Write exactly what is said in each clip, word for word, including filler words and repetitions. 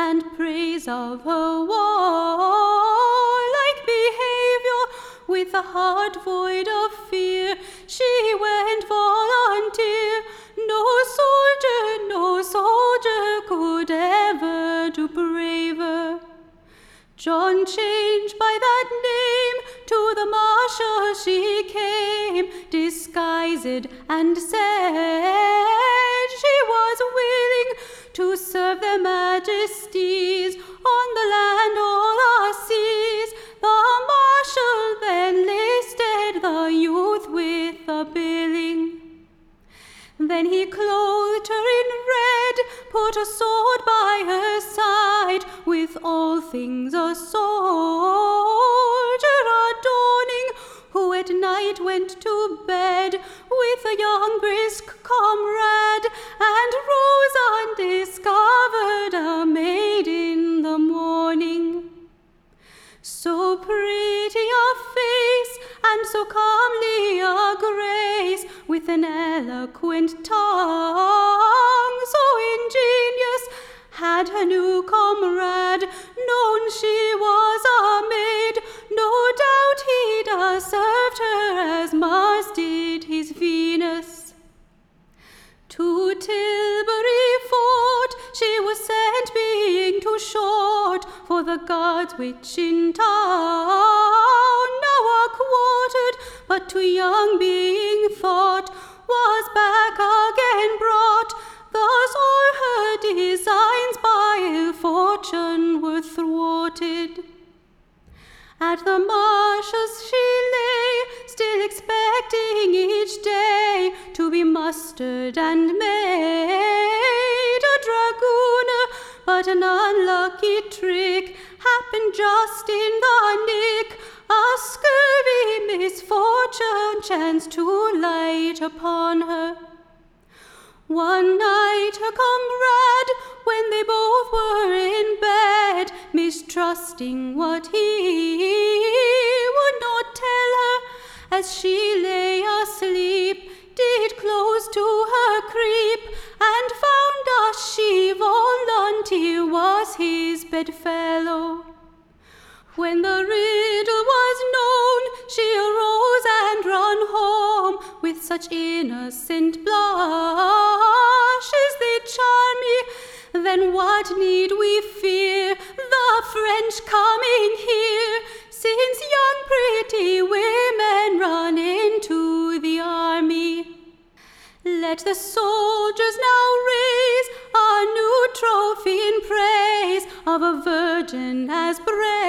and praise of her warlike behavior. With a heart void of fear, she went volunteer. No soldier, no soldier could ever do braver. John changed by that name, to the marshal she came, disguised and said she was willing to serve their majesties on the land or the seas. The marshal then listed the youth with a billing. Then he clothed her in red, put a sword by her side, with all things a soldier adorning, who at night went to bed with a young brisk comrade, and rose undiscovered a maid in the morning. So pretty a face, and so comely a grace, with an eloquent tongue so ingenious, had her new comrade known she was a maid, no doubt he'd have served her as Mars did his Venus. To Tilbury Fort she was sent, being too short for the guards which in town now are quartered, but too young being thought, was back again brought. Thus all her designs by ill fortune were thwarted. At the marshal's she lay, still expecting each day to be mustered and made a dragoon, but an unlucky trick happened just in the nick. A scurvy misfortune chanced to light upon her. One night her comrade, when they both were in bed, mistrusting what he would not tell her, as she lay asleep, did close to her creep, and found a she-volunteer was his bedfellow. When the riddle was known, she arose and ran home, with such innocent blushes they charm me. Then what need we fear the French coming here, since young pretty women run into the army? Let the soldiers now raise a new trophy in praise of a virgin as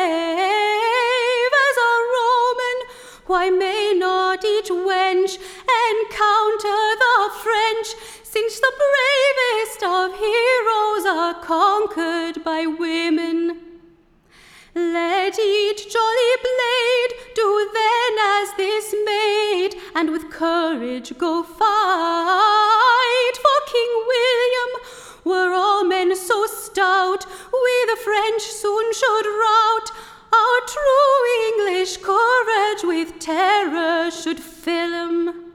brave as a Roman. Why may not each wench encounter the French, since the bravest of heroes are conquered by women? Let each jolly blade do then as this maid, and with courage go fight for King William. Were all men so stout, we the French soon should rout. Our true English courage with terror should fill 'em.